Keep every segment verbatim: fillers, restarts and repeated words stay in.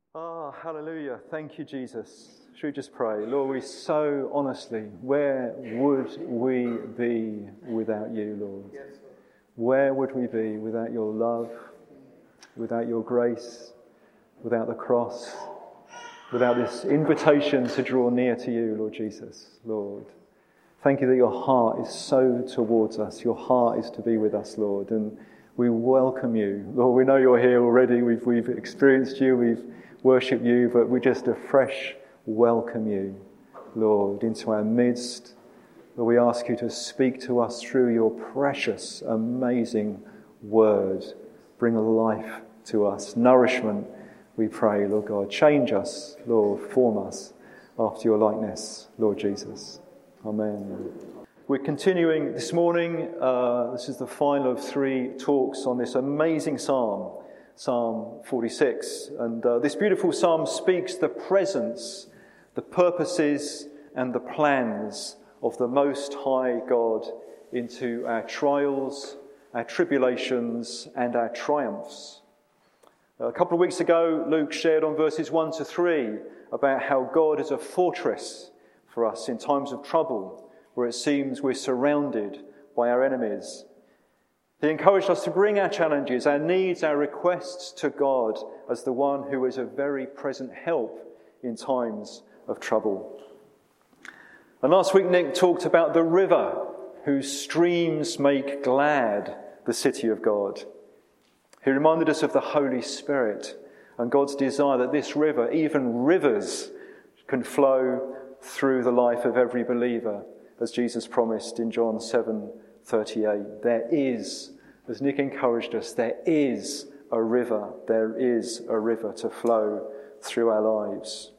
Ah, hallelujah. Thank you, Jesus. Should we just pray? Lord, we so honestly, where would we be without you, Lord? Yes, Lord. Where would we be without your love, without your grace, without the cross, without this invitation to draw near to you, Lord Jesus, Lord? Thank you that your heart is so towards us. Your heart is to be with us, Lord, and we welcome you. Lord, we know you're here already. We've, we've experienced you. We've worship you, but we just afresh welcome you, Lord, into our midst. Lord, we ask you to speak to us through your precious, amazing word. Bring life to us, nourishment, we pray, Lord God. Change us, Lord, form us after your likeness, Lord Jesus. Amen. We're continuing this morning. Uh, this is the final of three talks on this amazing psalm. Psalm forty-six, and uh, this beautiful psalm speaks the presence, the purposes and the plans of the Most High God into our trials, our tribulations and our triumphs. A couple of weeks ago, Luke shared on verses one to three about how God is a fortress for us in times of trouble, where it seems we're surrounded by our enemies. He encouraged us to bring our challenges, our needs, our requests to God as the one who is a very present help in times of trouble. And last week Nick talked about the river whose streams make glad the city of God. He reminded us of the Holy Spirit and God's desire that this river, even rivers, can flow through the life of every believer, as Jesus promised in John seven thirty-eight. There is, as Nick encouraged us, there is a river, there is a river to flow through our lives.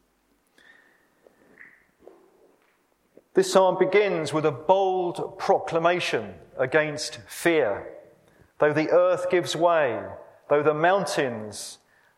This psalm begins with a bold proclamation against fear. Though the earth gives way, though the mountains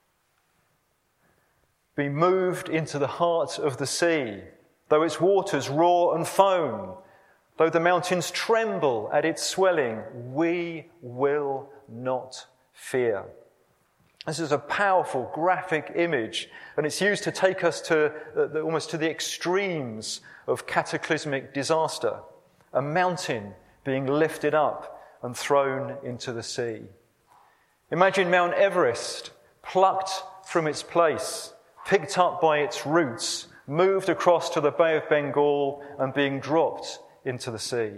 be moved into the heart of the sea, though its waters roar and foam, though the mountains tremble at its swelling, we will not fear. This is a powerful graphic image, and it's used to take us to uh, the, almost to the extremes of cataclysmic disaster. A mountain being lifted up and thrown into the sea. Imagine Mount Everest plucked from its place, picked up by its roots, moved across to the Bay of Bengal and being dropped into the sea.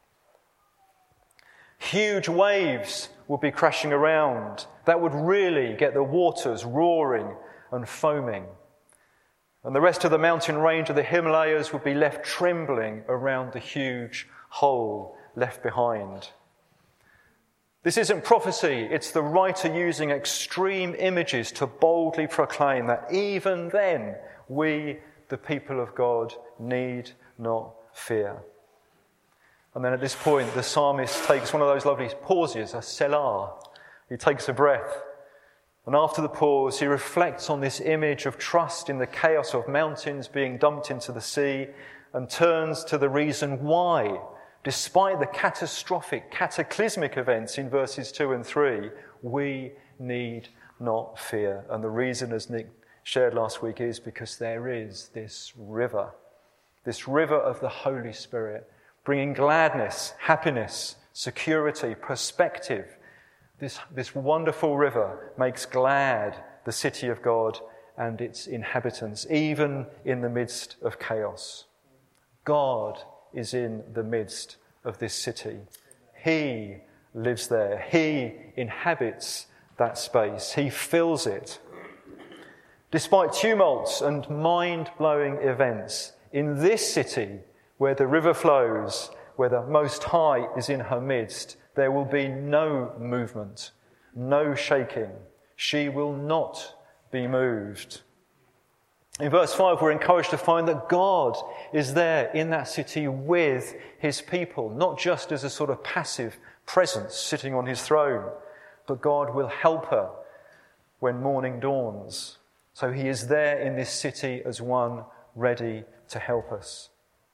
Huge waves would be crashing around. That would really get the waters roaring and foaming. And the rest of the mountain range of the Himalayas would be left trembling around the huge hole left behind. This isn't prophecy, it's the writer using extreme images to boldly proclaim that even then we, the people of God, need not fear. And then at this point, the psalmist takes one of those lovely pauses, a selah. He takes a breath. And after the pause, he reflects on this image of trust in the chaos of mountains being dumped into the sea and turns to the reason why, despite the catastrophic, cataclysmic events in verses two and three, we need not fear. And the reason, as Nick shared last week, is because there is this river, this river of the Holy Spirit, bringing gladness, happiness, security, perspective. This, this wonderful river makes glad the city of God and its inhabitants, even in the midst of chaos. God is in the midst of this city. He lives there. He inhabits that space. He fills it. Despite tumults and mind-blowing events, in this city, where the river flows, where the Most High is in her midst, there will be no movement, no shaking. She will not be moved. In verse five, we're encouraged to find that God is there in that city with his people, not just as a sort of passive presence sitting on his throne, but God will help her when morning dawns. So he is there in this city as one ready to help us.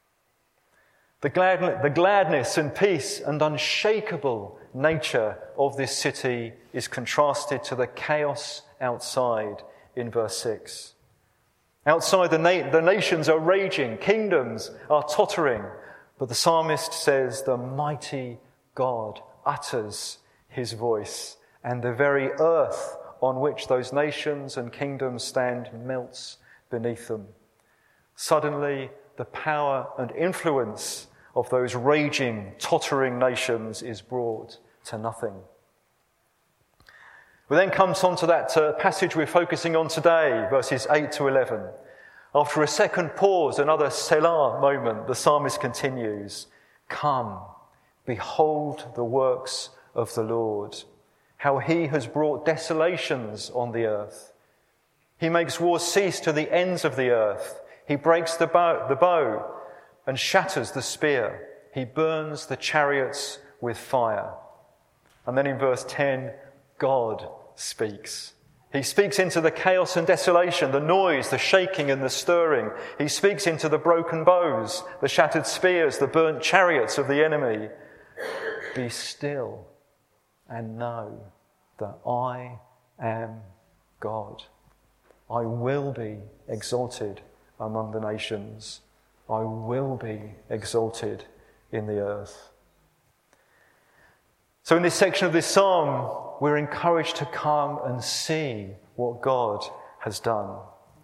The, glad, the gladness and peace and unshakable nature of this city is contrasted to the chaos outside in verse six. Outside, the, na- the nations are raging, kingdoms are tottering, but the psalmist says the mighty God utters his voice, and the very earth on which those nations and kingdoms stand melts beneath them. Suddenly, the power and influence of those raging, tottering nations is brought to nothing. We then come on to that uh, passage we're focusing on today, verses eight to eleven. After a second pause, another Selah moment, the psalmist continues, "Come, behold the works of the Lord, how he has brought desolations on the earth. He makes wars cease to the ends of the earth. He breaks the bow, the bow and shatters the spear. He burns the chariots with fire." And then in verse ten, God speaks. He speaks into the chaos and desolation, the noise, the shaking and the stirring. He speaks into the broken bows, the shattered spears, the burnt chariots of the enemy. "Be still and know that I am God. I will be exalted among the nations. I will be exalted in the earth." So in this section of this psalm, we're encouraged to come and see what God has done.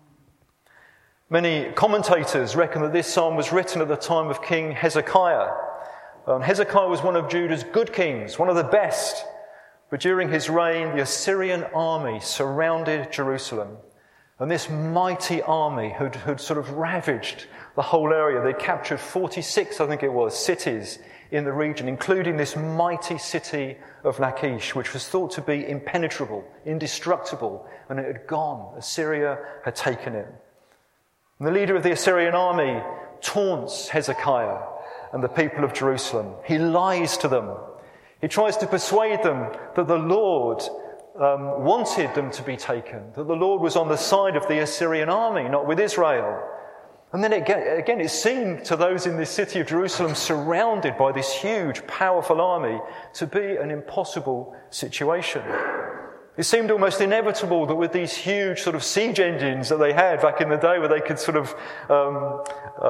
Many commentators reckon that this psalm was written at the time of King Hezekiah. Um, Hezekiah was one of Judah's good kings, one of the best. But during his reign, the Assyrian army surrounded Jerusalem. And this mighty army had, had sort of ravaged the whole area. They captured forty-six, I think it was, cities in the region, including this mighty city of Lachish, which was thought to be impenetrable, indestructible, and it had gone. Assyria had taken it. And the leader of the Assyrian army taunts Hezekiah and the people of Jerusalem. He lies to them. He tries to persuade them that the Lord um, wanted them to be taken, that the Lord was on the side of the Assyrian army, not with Israel. And then it get, again, it seemed to those in this city of Jerusalem surrounded by this huge, powerful army to be an impossible situation. It seemed almost inevitable that with these huge sort of siege engines that they had back in the day where they could sort of um,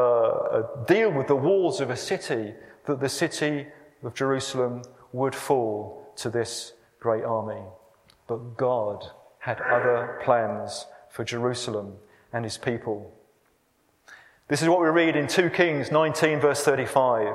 uh, deal with the walls of a city, that the city of Jerusalem would fall to this great army. But God had other plans for Jerusalem and his people. This is what we read in Second Kings nineteen, verse thirty-five.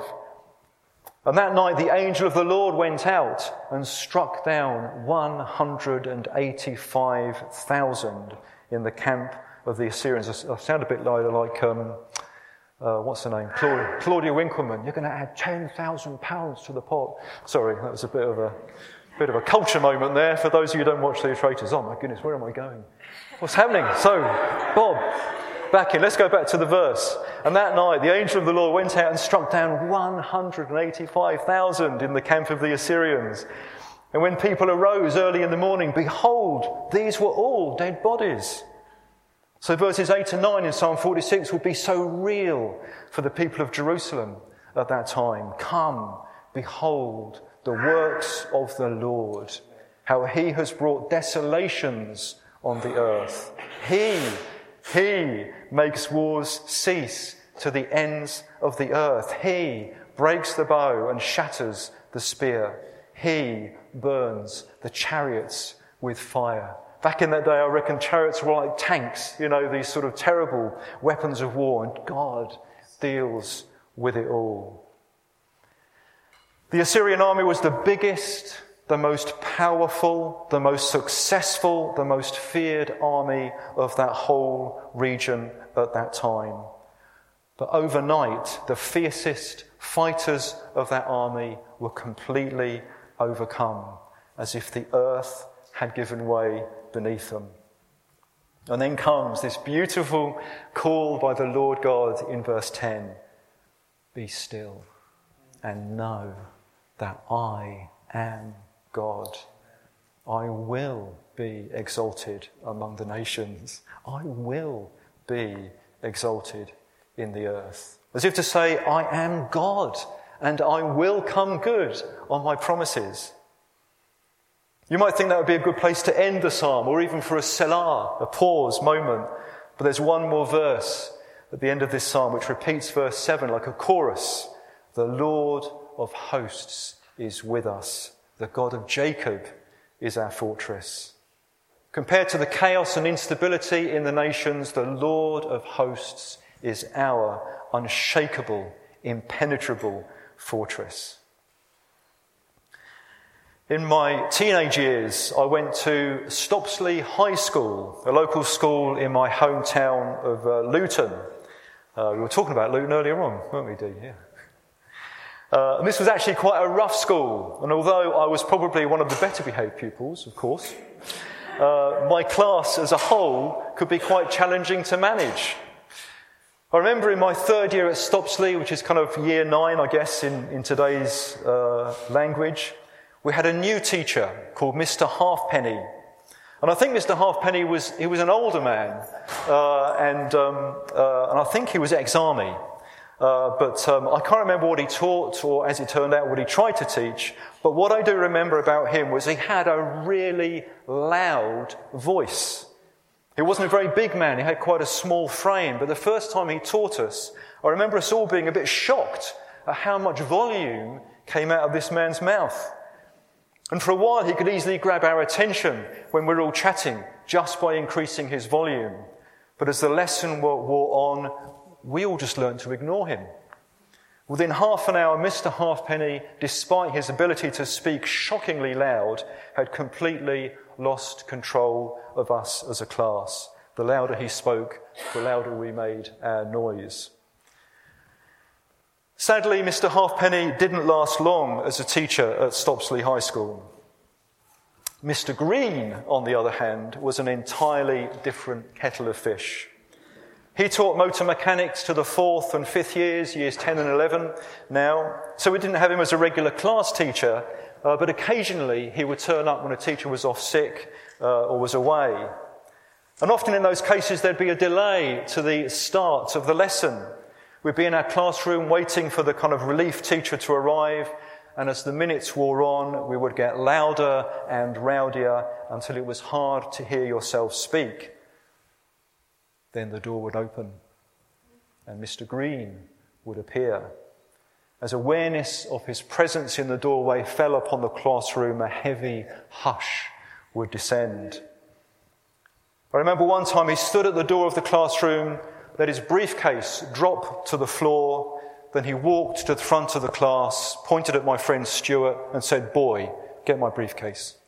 "And that night the angel of the Lord went out and struck down one hundred eighty-five thousand in the camp of the Assyrians." I sound a bit like, like um, uh, what's her name? Claudia, Claudia Winkleman. "You're going to add ten thousand pounds to the pot." Sorry, that was a bit of a bit of a culture moment there for those of you who don't watch The Traitors. Oh my goodness, where am I going? What's happening? So, Bob, back in. Let's go back to the verse. "And that night the angel of the Lord went out and struck down one hundred eighty-five thousand in the camp of the Assyrians. And when people arose early in the morning, behold, these were all dead bodies." So verses eight and nine in Psalm forty-six would be so real for the people of Jerusalem at that time. "Come, behold the works of the Lord, how he has brought desolations on the earth. He He makes wars cease to the ends of the earth. He breaks the bow and shatters the spear. He burns the chariots with fire." Back in that day, I reckon chariots were like tanks, you know, these sort of terrible weapons of war, and God deals with it all. The Assyrian army was the biggest, the most powerful, the most successful, the most feared army of that whole region at that time. But overnight, the fiercest fighters of that army were completely overcome, as if the earth had given way beneath them. And then comes this beautiful call by the Lord God in verse ten. "Be still and know that I am God. I will be exalted among the nations. I will be exalted in the earth." As if to say, I am God and I will come good on my promises. You might think that would be a good place to end the psalm, or even for a selah, a pause moment. But there's one more verse at the end of this psalm which repeats verse seven like a chorus. The Lord of hosts is with us. The God of Jacob is our fortress. Compared to the chaos and instability in the nations, the Lord of hosts is our unshakable, impenetrable fortress. In my teenage years, I went to Stopsley High School, a local school in my hometown of uh, Luton. Uh, we were talking about Luton earlier on, weren't we, Dee? Yeah. Uh, and this was actually quite a rough school, and although I was probably one of the better behaved pupils, of course, uh, my class as a whole could be quite challenging to manage. I remember in my third year at Stopsley, which is kind of year nine, I guess, in, in today's uh, language, we had a new teacher called Mister Halfpenny. And I think Mister Halfpenny was, he was an older man, uh, and, um, uh, and I think he was ex-army. Uh, but um, I can't remember what he taught, or as it turned out, what he tried to teach. But what I do remember about him was he had a really loud voice. He wasn't a very big man, he had quite a small frame. But the first time he taught us, I remember us all being a bit shocked at how much volume came out of this man's mouth. And for a while he could easily grab our attention when we were all chatting just by increasing his volume. But as the lesson wore on, we all just learned to ignore him. Within half an hour, Mister Halfpenny, despite his ability to speak shockingly loud, had completely lost control of us as a class. The louder he spoke, the louder we made our noise. Sadly, Mister Halfpenny didn't last long as a teacher at Stopsley High School. Mister Green, on the other hand, was an entirely different kettle of fish. He taught motor mechanics to the fourth and fifth years, years ten and eleven now, so we didn't have him as a regular class teacher, uh, but occasionally he would turn up when a teacher was off sick uh, or was away. And often in those cases there'd be a delay to the start of the lesson. We'd be in our classroom waiting for the kind of relief teacher to arrive, and as the minutes wore on, we would get louder and rowdier until it was hard to hear yourself speak. Then the door would open, and Mister Green would appear. As awareness of his presence in the doorway fell upon the classroom, a heavy hush would descend. I remember one time he stood at the door of the classroom, let his briefcase drop to the floor, then he walked to the front of the class, pointed at my friend Stuart and said, "Boy, get my briefcase."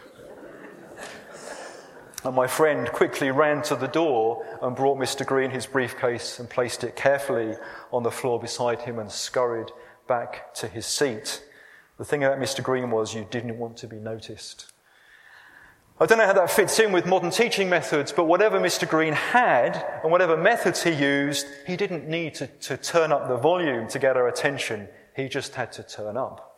And my friend quickly ran to the door and brought Mister Green his briefcase and placed it carefully on the floor beside him and scurried back to his seat. The thing about Mister Green was you didn't want to be noticed. I don't know how that fits in with modern teaching methods, but whatever Mister Green had and whatever methods he used, he didn't need to, to turn up the volume to get our attention. He just had to turn up.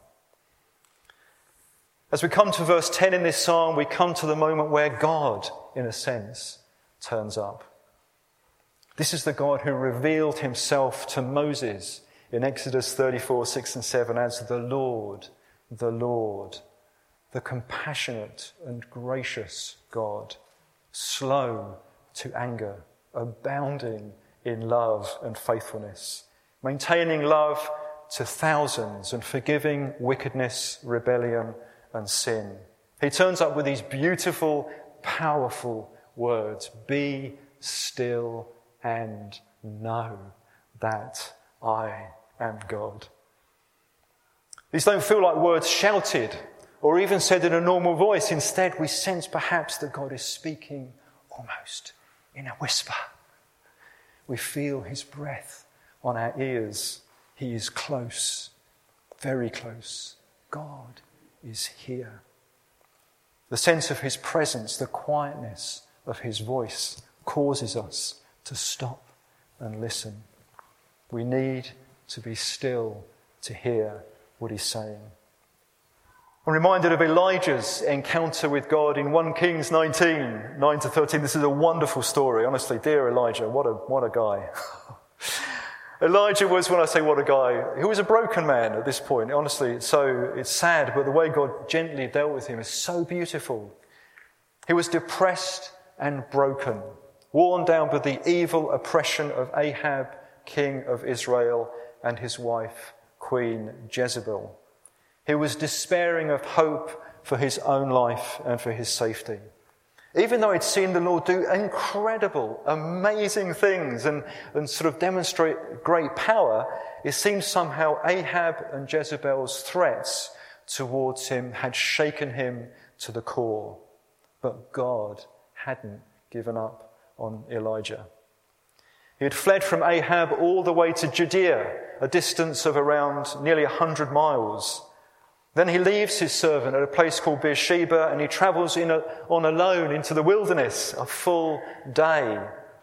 As we come to verse ten in this psalm, we come to the moment where God, in a sense, turns up. This is the God who revealed himself to Moses in Exodus thirty-four, six and seven as the Lord, the Lord, the compassionate and gracious God, slow to anger, abounding in love and faithfulness, maintaining love to thousands and forgiving wickedness, rebellion and sin. He turns up with these beautiful, powerful words: "Be still and know that I am God." These don't feel like words shouted or even said in a normal voice. Instead, we sense perhaps that God is speaking almost in a whisper. We feel his breath on our ears. He is close, very close. God is here. The sense of his presence, the quietness of his voice causes us to stop and listen. We need to be still to hear what he's saying. I'm reminded of Elijah's encounter with God in First Kings nineteen, nine to thirteen. This is a wonderful story. Honestly, dear Elijah, what a what a guy. Elijah was, when I say what a guy, he was a broken man at this point. Honestly, it's so it's sad, but the way God gently dealt with him is so beautiful. He was depressed and broken, worn down by the evil oppression of Ahab, king of Israel, and his wife, Queen Jezebel. He was despairing of hope for his own life and for his safety. Even though he'd seen the Lord do incredible, amazing things and, and sort of demonstrate great power, it seems somehow Ahab and Jezebel's threats towards him had shaken him to the core. But God hadn't given up on Elijah. He had fled from Ahab all the way to Judea, a distance of around nearly one hundred miles. Then he leaves his servant at a place called Beersheba and he travels in a, on alone into the wilderness a full day.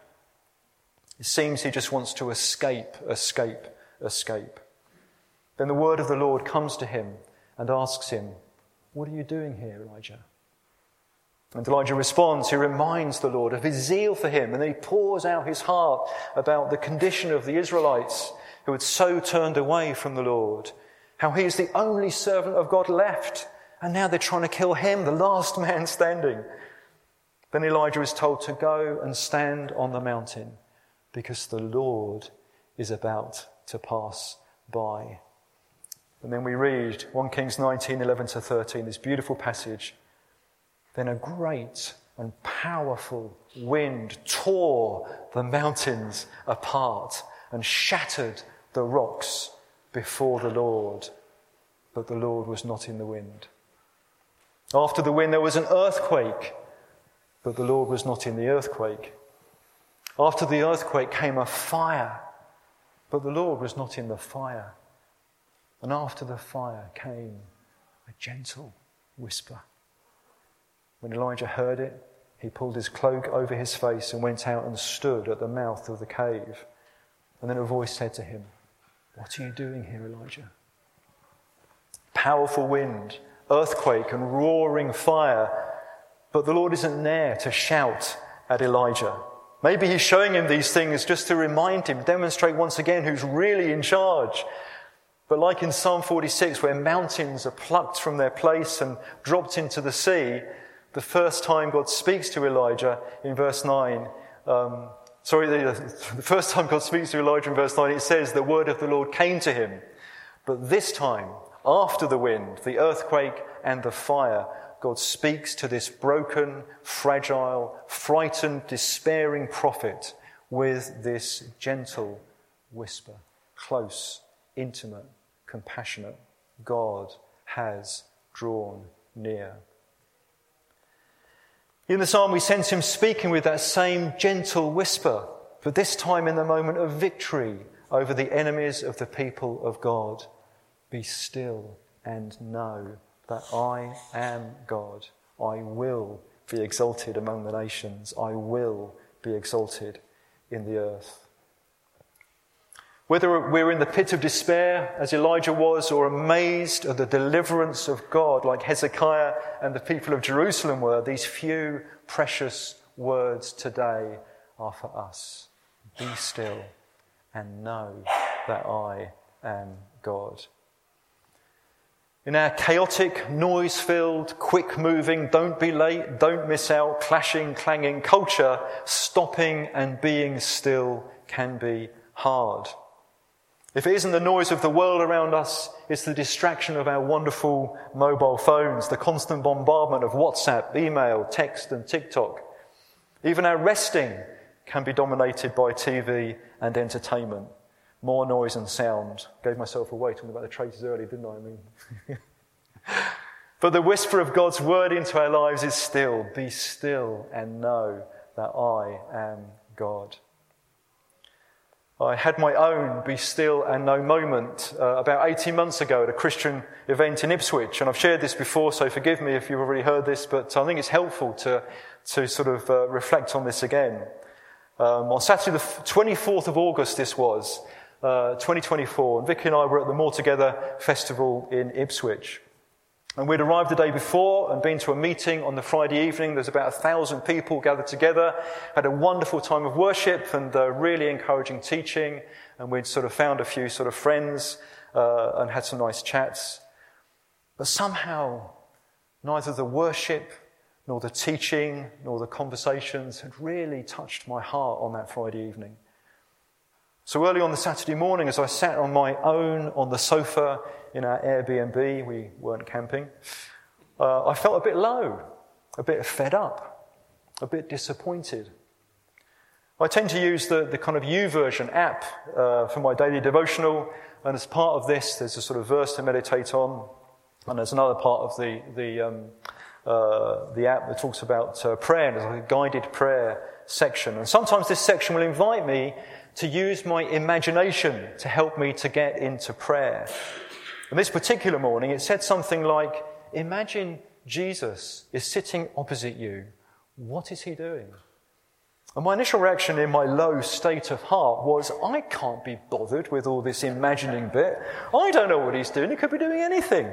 It seems he just wants to escape, escape, escape. Then the word of the Lord comes to him and asks him, "What are you doing here, Elijah?" And Elijah responds. He reminds the Lord of his zeal for him, and then he pours out his heart about the condition of the Israelites who had so turned away from the Lord, how he is the only servant of God left, and now they're trying to kill him, the last man standing. Then Elijah is told to go and stand on the mountain because the Lord is about to pass by. And then we read First Kings nineteen, eleven to thirteen, this beautiful passage. Then a great and powerful wind tore the mountains apart and shattered the rocks before the Lord. But the Lord was not in the wind. After the wind there was an earthquake, but the Lord was not in the earthquake. After the earthquake came a fire, but the Lord was not in the fire. And after the fire came a gentle whisper. When Elijah heard it, he pulled his cloak over his face and went out and stood at the mouth of the cave. And then a voice said to him, "What are you doing here, Elijah?" Powerful wind, earthquake and roaring fire, but the Lord isn't there to shout at Elijah. Maybe he's showing him these things just to remind him, demonstrate once again who's really in charge. But like in Psalm forty-six, where mountains are plucked from their place and dropped into the sea, the first time God speaks to Elijah in verse nine, um, sorry, the, the first time God speaks to Elijah in verse nine, it says the word of the Lord came to him. But this time, after the wind, the earthquake and the fire, God speaks to this broken, fragile, frightened, despairing prophet with this gentle whisper. Close, intimate, compassionate. God has drawn near. In the psalm, we sense him speaking with that same gentle whisper, but this time in the moment of victory over the enemies of the people of God. Be still and know that I am God. I will be exalted among the nations. I will be exalted in the earth. Whether we're in the pit of despair, as Elijah was, or amazed at the deliverance of God, like Hezekiah and the people of Jerusalem were, these few precious words today are for us. Be still and know that I am God. In our chaotic, noise-filled, quick-moving, don't be late, don't miss out, clashing, clanging culture, stopping and being still can be hard. If it isn't the noise of the world around us, it's the distraction of our wonderful mobile phones, the constant bombardment of WhatsApp, email, text and TikTok. Even our resting can be dominated by T V and entertainment. More noise and sound. Gave myself away talking about the traitors earlier, didn't I? I mean, but the whisper of God's word into our lives is still, be still and know that I am God. I had my own be still and know moment uh, about eighteen months ago at a Christian event in Ipswich. And I've shared this before, so forgive me if you've already heard this, but I think it's helpful to, to sort of uh, reflect on this again. Um, on Saturday the twenty-fourth of August this was, uh, twenty twenty-four, and Vicky and I were at the More Together Festival in Ipswich. And we'd arrived the day before and been to a meeting on the Friday evening. There's about a thousand people gathered together, had a wonderful time of worship and uh, really encouraging teaching. And we'd sort of found a few sort of friends uh, and had some nice chats. But somehow, neither the worship nor the teaching nor the conversations had really touched my heart on that Friday evening. So early on the Saturday morning, as I sat on my own on the sofa in our Airbnb, we weren't camping, uh, I felt a bit low, a bit fed up, a bit disappointed. I tend to use the, the kind of YouVersion app uh, for my daily devotional, and as part of this, there's a sort of verse to meditate on, and there's another part of the the um, uh, the app that talks about uh, prayer, and there's like a guided prayer section. And sometimes this section will invite me to use my imagination to help me to get into prayer. And this particular morning, it said something like, imagine Jesus is sitting opposite you. What is he doing? And my initial reaction in my low state of heart was, I can't be bothered with all this imagining bit. I don't know what he's doing. He could be doing anything.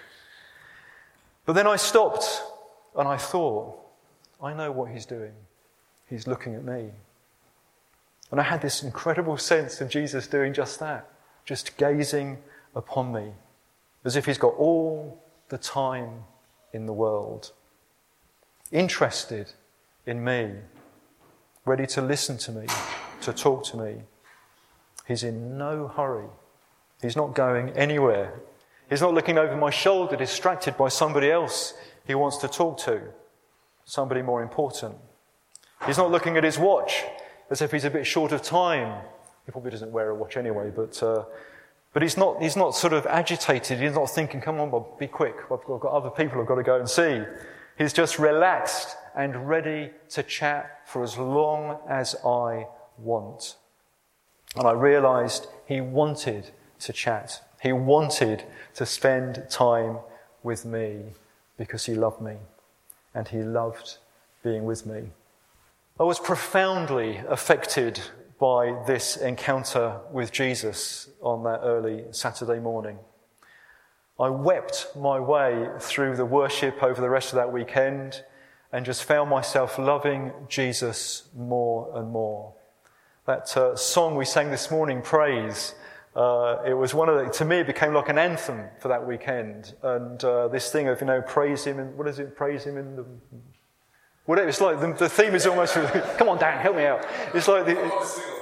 But then I stopped and I thought, I know what he's doing. He's looking at me. And I had this incredible sense of Jesus doing just that, just gazing upon me, as if he's got all the time in the world, interested in me, ready to listen to me, to talk to me. He's in no hurry. He's not going anywhere. He's not looking over my shoulder, distracted by somebody else he wants to talk to, somebody more important. He's not looking at his watch, as if he's a bit short of time. He probably doesn't wear a watch anyway, but uh, but he's not he's not sort of agitated. He's not thinking, come on, Bob, be quick. I've got, I've got other people I've got to go and see. He's just relaxed and ready to chat for as long as I want. And I realised he wanted to chat. He wanted to spend time with me because he loved me and he loved being with me. I was profoundly affected by this encounter with Jesus on that early Saturday morning. I wept my way through the worship over the rest of that weekend and just found myself loving Jesus more and more. That uh, song we sang this morning, Praise, uh, it was one of the, to me it became like an anthem for that weekend. And uh, this thing of, you know, praise him, and what is it, praise him in the... Whatever, it's like the, the theme is almost, come on Dan, help me out. It's like the...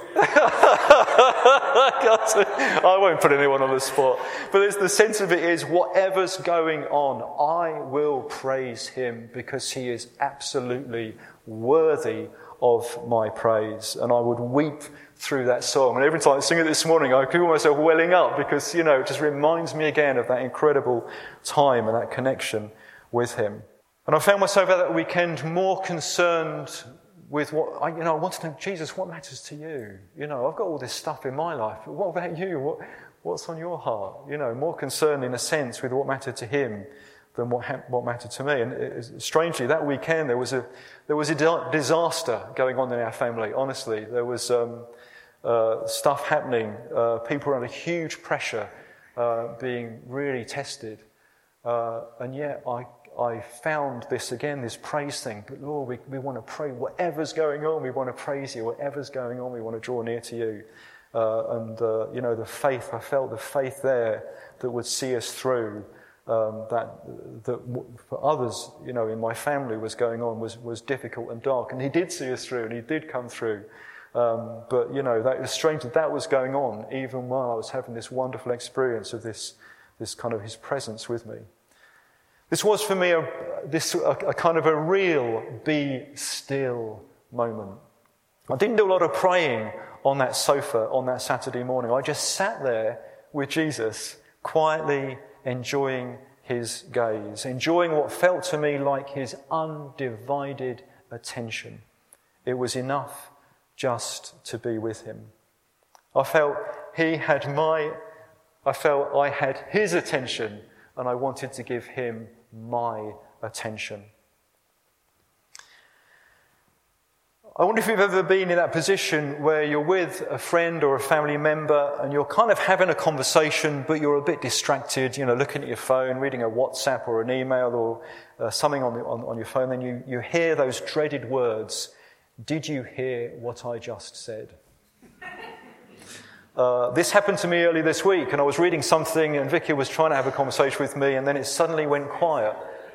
I won't put anyone on the spot. But it's, the sense of it is, whatever's going on, I will praise him because he is absolutely worthy of my praise. And I would weep through that song. And every time I sing it this morning, I feel myself welling up because, you know, it just reminds me again of that incredible time and that connection with him. And I found myself at that weekend more concerned with what, I, you know, I want to know, Jesus, what matters to you? You know, I've got all this stuff in my life, but what about you? What, what's on your heart? You know, more concerned in a sense with what mattered to him than what ha- what mattered to me. And it, strangely, that weekend there was a there was a di- disaster going on in our family. Honestly, there was um, uh, stuff happening. Uh, people were under huge pressure, uh, being really tested, uh, and yet I. I found this again, this praise thing. But Lord, we, we want to pray. Whatever's going on, we want to praise you. Whatever's going on, we want to draw near to you. Uh, and, uh, you know, the faith, I felt the faith there that would see us through. Um, that that for others, you know, in my family was going on was, was difficult and dark. And he did see us through and he did come through. Um, but, you know, that was strange that that was going on even while I was having this wonderful experience of this, this kind of his presence with me. This was for me a, this, a, a kind of a real be still moment. I didn't do a lot of praying on that sofa on that Saturday morning. I just sat there with Jesus, quietly enjoying his gaze, enjoying what felt to me like his undivided attention. It was enough just to be with him. I felt he had my, I felt I had his attention, and I wanted to give him my attention. I wonder if you've ever been in that position where you're with a friend or a family member and you're kind of having a conversation, but you're a bit distracted, you know, looking at your phone, reading a WhatsApp or an email or uh, something on, the, on, on your phone, then you, you hear those dreaded words, "Did you hear what I just said?" Uh, this happened to me early this week, and I was reading something and Vicky was trying to have a conversation with me, and then it suddenly went quiet.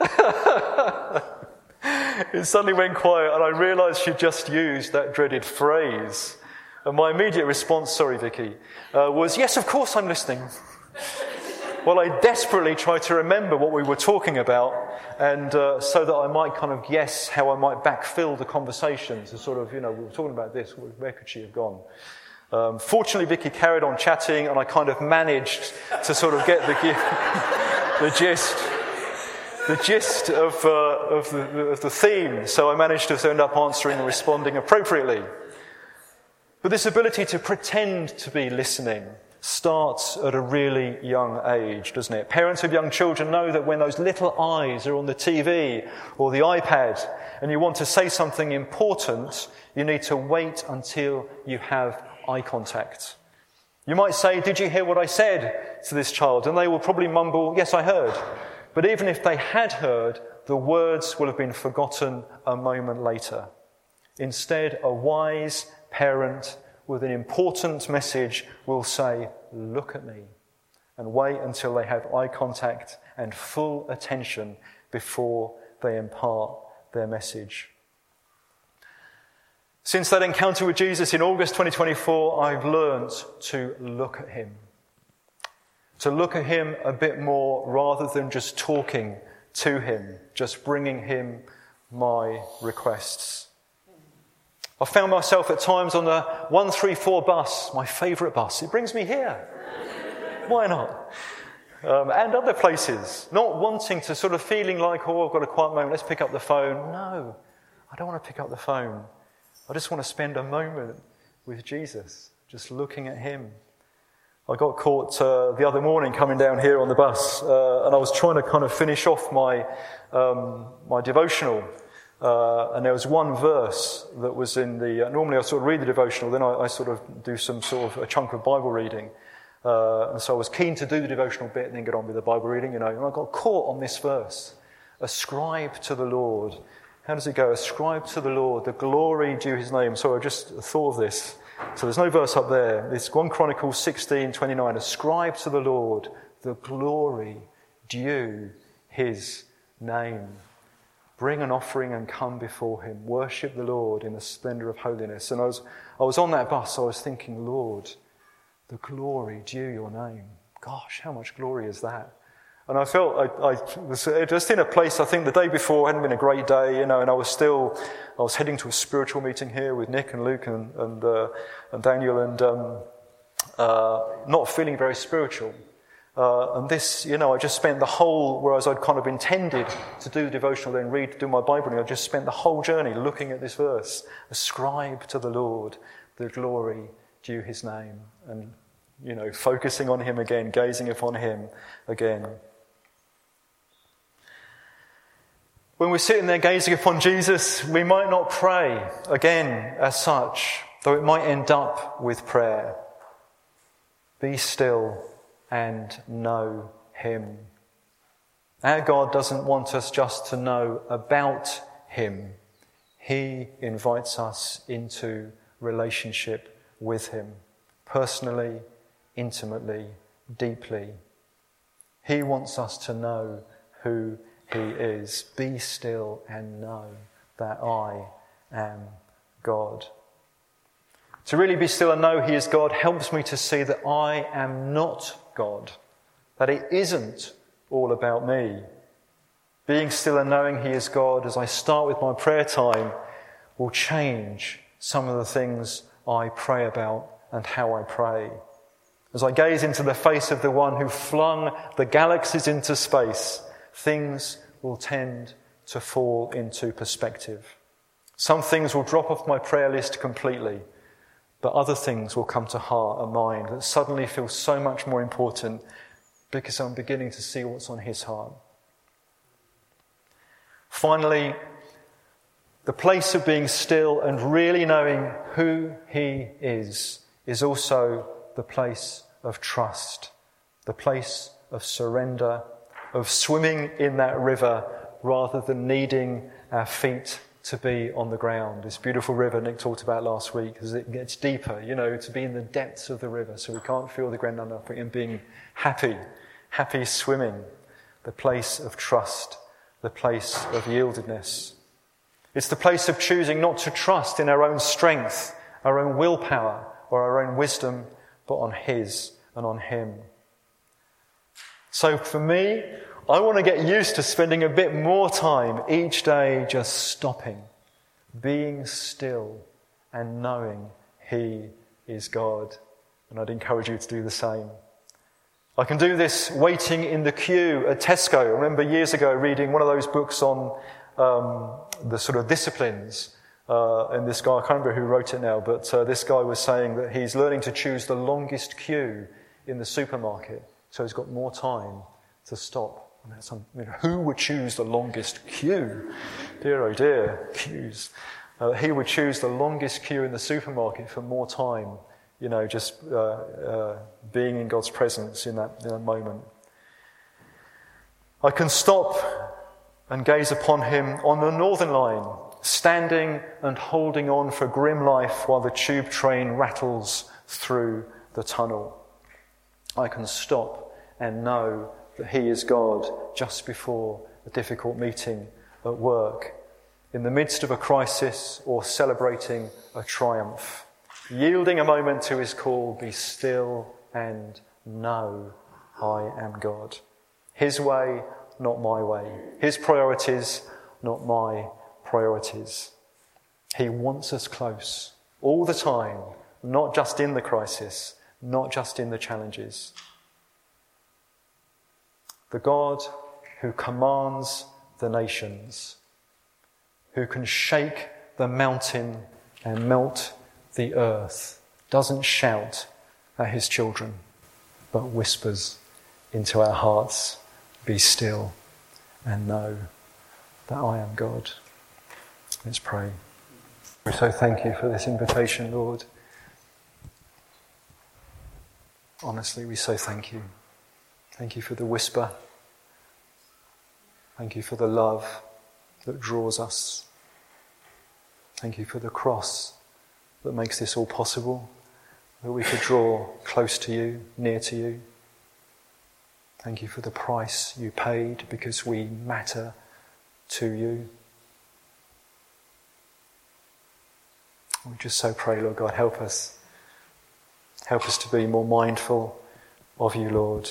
It suddenly went quiet, and I realised she just used that dreaded phrase. And my immediate response, sorry Vicky, uh, was, "Yes, of course I'm listening." Well, I desperately tried to remember what we were talking about, and uh, so that I might kind of guess how I might backfill the conversation to sort of, you know, we were talking about this, where could she have gone? Um, fortunately, Vicky carried on chatting, and I kind of managed to sort of get the, the gist, the gist of, uh, of, the, of the theme. So I managed to end up answering and responding appropriately. But this ability to pretend to be listening starts at a really young age, doesn't it? Parents of young children know that when those little eyes are on the T V or the iPad and you want to say something important, you need to wait until you have eye contact. You might say, "Did you hear what I said?" to this child, and they will probably mumble, "Yes, I heard." But even if they had heard, the words will have been forgotten a moment later. Instead, a wise parent with an important message will say, "Look at me," and wait until they have eye contact and full attention before they impart their message. Since that encounter with Jesus in August twenty twenty-four, I've learned to look at him. To look at him a bit more rather than just talking to him, just bringing him my requests. I found myself at times on the one three four bus, my favourite bus. It brings me here. Why not? Um, and other places, not wanting to sort of feeling like, "Oh, I've got a quiet moment, let's pick up the phone." No, I don't want to pick up the phone. I just want to spend a moment with Jesus, just looking at him. I got caught uh, the other morning coming down here on the bus, uh, and I was trying to kind of finish off my um, my devotional. Uh, and there was one verse that was in the... Uh, normally I sort of read the devotional, then I, I sort of do some sort of a chunk of Bible reading. Uh, and so I was keen to do the devotional bit and then get on with the Bible reading, you know. And I got caught on this verse. "Ascribe to the Lord." How does it go? "Ascribe to the Lord the glory due his name." So I just thought of this. So there's no verse up there. It's First Chronicles sixteen twenty-nine. "Ascribe to the Lord the glory due his name. Bring an offering and come before him. Worship the Lord in the splendour of holiness." And I was, I was on that bus, I was thinking, Lord, the glory due your name. Gosh, how much glory is that? And I felt I, I was just in a place, I think the day before hadn't been a great day, you know, and I was still, I was heading to a spiritual meeting here with Nick and Luke and, and, uh, and Daniel, and um, uh, not feeling very spiritual. Uh, and this, you know, I just spent the whole, whereas I'd kind of intended to do the devotional, then read, do my Bible reading, I just spent the whole journey looking at this verse. "Ascribe to the Lord the glory due his name." And, you know, focusing on him again, gazing upon him again. When we're sitting there gazing upon Jesus, we might not pray again as such, though it might end up with prayer. Be still and know him. Our God doesn't want us just to know about him. He invites us into relationship with him, personally, intimately, deeply. He wants us to know who he is. Be still and know that I am God. To really be still and know he is God helps me to see that I am not God, that it isn't all about me. Being still and knowing he is God as I start with my prayer time will change some of the things I pray about and how I pray. As I gaze into the face of the one who flung the galaxies into space, things will tend to fall into perspective. Some things will drop off my prayer list completely, but other things will come to heart and mind that suddenly feel so much more important because I'm beginning to see what's on his heart. Finally, The place of being still and really knowing who he is is also the place of trust, the place of surrender, of swimming in that river rather than needing our feet to be on the ground. This beautiful river Nick talked about last week, as it gets deeper, you know, to be in the depths of the river so we can't feel the ground under, and being happy, happy swimming, the place of trust, the place of yieldedness. It's the place of choosing not to trust in our own strength, our own willpower, or our own wisdom, but on his and on him. So for me, I want to get used to spending a bit more time each day just stopping, being still, and knowing he is God. And I'd encourage you to do the same. I can do this waiting in the queue at Tesco. I remember years ago reading one of those books on um, the sort of disciplines. Uh, and this guy, I can't remember who wrote it now, but uh, this guy was saying that he's learning to choose the longest queue in the supermarket. So he's got more time to stop. And that's some, you know, who would choose the longest queue? Dear, oh dear, queues. Uh, he would choose the longest queue in the supermarket for more time, you know, just uh, uh, being in God's presence in that, in that moment. I can stop and gaze upon him on the Northern Line, standing and holding on for grim life while the tube train rattles through the tunnel. I can stop and know that he is God just before a difficult meeting at work, in the midst of a crisis or celebrating a triumph, yielding a moment to his call, be still and know I am God. His way, not my way. His priorities, not my priorities. He wants us close all the time, not just in the crisis, not just in the challenges. The God who commands the nations, who can shake the mountain and melt the earth, doesn't shout at his children, but whispers into our hearts, be still and know that I am God. Let's pray. We so thank you for this invitation, Lord. Honestly, we so thank you. Thank you for the whisper. Thank you for the love that draws us. Thank you for the cross that makes this all possible, that we could draw close to you, near to you. Thank you for the price you paid because we matter to you. We just so pray, Lord God, help us. Help us to be more mindful of you, Lord.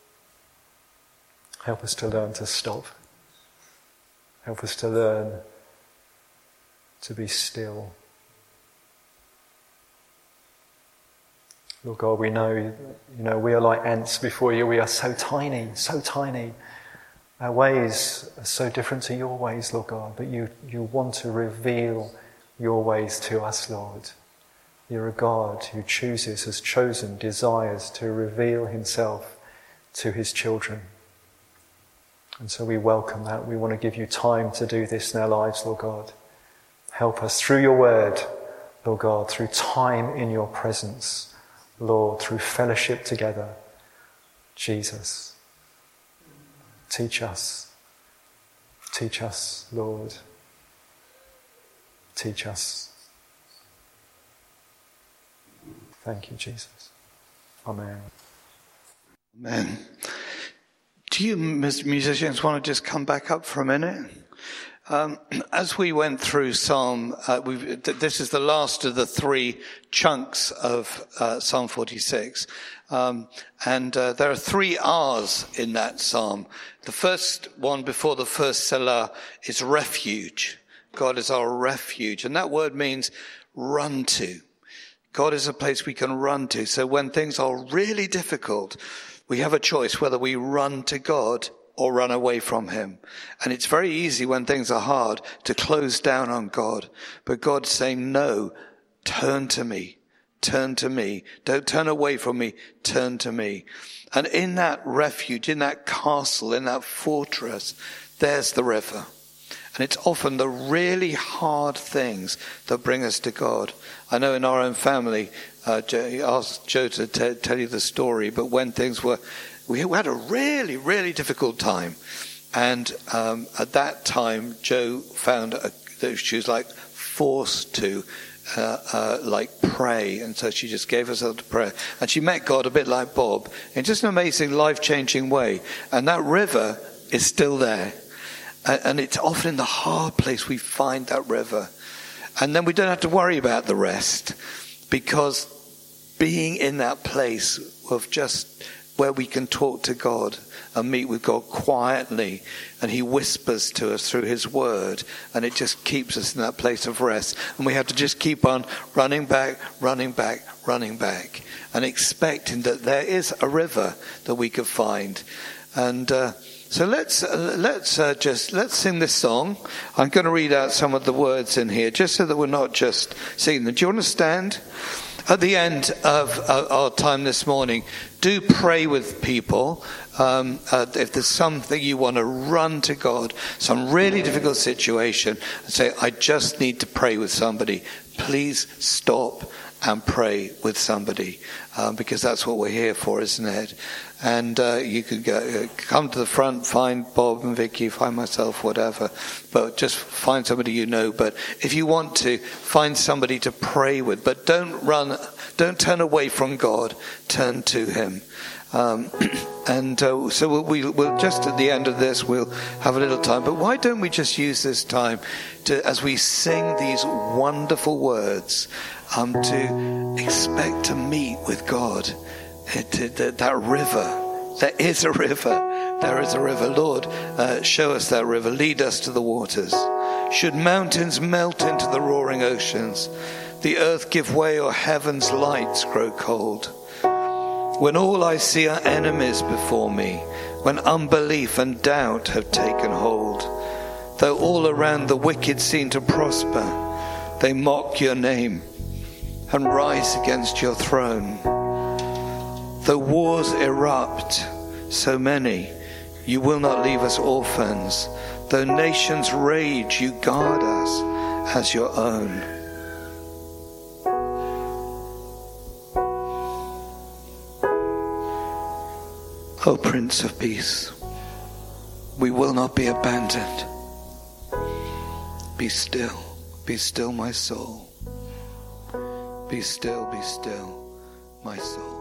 Help us to learn to stop. Help us to learn to be still. Lord God, we know, you know, we are like ants before you. We are so tiny, so tiny. Our ways are so different to your ways, Lord God, but you, you want to reveal your ways to us, Lord. You're a God who chooses, has chosen, desires to reveal himself to his children. And so we welcome that. We want to give you time to do this in our lives, Lord God. Help us through your word, Lord God, through time in your presence, Lord, through fellowship together. Jesus, teach us. Teach us, Lord. Teach us. Thank you, Jesus. Amen. Amen. Do you musicians want to just come back up for a minute? Um, as we went through Psalm, uh, we've, this is the last of the three chunks of uh, Psalm forty-six. Um, and uh, there are three R's in that psalm. The first one before the first Selah is refuge. God is our refuge. And that word means run to. God is a place we can run to. So when things are really difficult, we have a choice whether we run to God or run away from him. And it's very easy when things are hard to close down on God. But God's saying, no, turn to me, turn to me. Don't turn away from me, turn to me. And in that refuge, in that castle, in that fortress, there's the river. And it's often the really hard things that bring us to God. I know in our own family, uh, I asked Joe to t- tell you the story, but when things were, we had a really, really difficult time. And um, at that time, Joe found a, that she was like forced to uh, uh, like pray. And so she just gave herself to prayer. And she met God a bit like Bob in just an amazing, life-changing way. And that river is still there. And it's often in the hard place we find that river. And then we don't have to worry about the rest, because being in that place of just where we can talk to God and meet with God quietly, and he whispers to us through his word, and it just keeps us in that place of rest. And we have to just keep on running back, running back, running back, and expecting that there is a river that we could find. And uh, So let's uh, let's uh, just let's sing this song. I'm going to read out some of the words in here, just so that we're not just singing them. Do you want to stand? At the end of uh, our time this morning, do pray with people. Um, uh, if there's something you want to run to God, some really difficult situation, and say, I just need to pray with somebody, please stop and pray with somebody, um, because that's what we're here for, isn't it? And uh, you could go, uh, come to the front, find Bob and Vicky, find myself, whatever. But just find somebody you know. But if you want to, find somebody to pray with. But don't run, don't turn away from God. Turn to him. Um, and uh, so we'll, we, we'll just at the end of this, we'll have a little time. But why don't we just use this time to, as we sing these wonderful words, um, to expect to meet with God. It, it, that, that river, there is a river, there is a river. Lord, uh, show us that river, lead us to the waters. Should mountains melt into the roaring oceans, the earth give way or heaven's lights grow cold, when all I see are enemies before me, when unbelief and doubt have taken hold, though all around the wicked seem to prosper, they mock your name and rise against your throne. Though wars erupt, so many, you will not leave us orphans. Though nations rage, you guard us as your own. O Prince of Peace, we will not be abandoned. Be still, be still, my soul. Be still, be still, my soul.